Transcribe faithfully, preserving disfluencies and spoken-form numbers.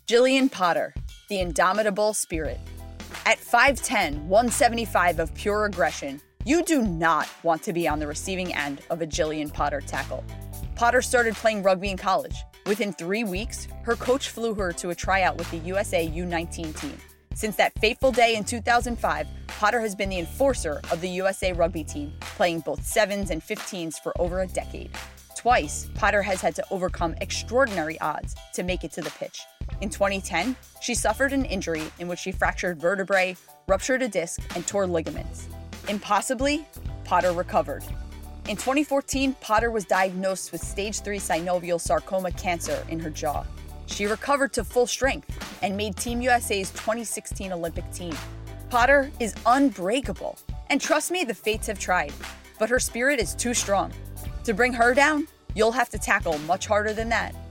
Jillian Potter, the indomitable spirit. At five ten, one seventy-five of pure aggression, you do not want to be on the receiving end of a Jillian Potter tackle. Potter started playing rugby in college. Within three weeks, her coach flew her to a tryout with the U S A U nineteen team. Since that fateful day in two thousand five, Potter has been the enforcer of the U S A rugby team, playing both sevens and fifteens for over a decade. Twice, Potter has had to overcome extraordinary odds to make it to the pitch. In twenty ten, she suffered an injury in which she fractured vertebrae, ruptured a disc, and tore ligaments. Impossibly, Potter recovered. In twenty fourteen, Potter was diagnosed with stage three synovial sarcoma cancer in her jaw. She recovered to full strength and made Team U S A's twenty sixteen Olympic team. Potter is unbreakable, and trust me, the fates have tried, but her spirit is too strong. To bring her down, you'll have to tackle much harder than that.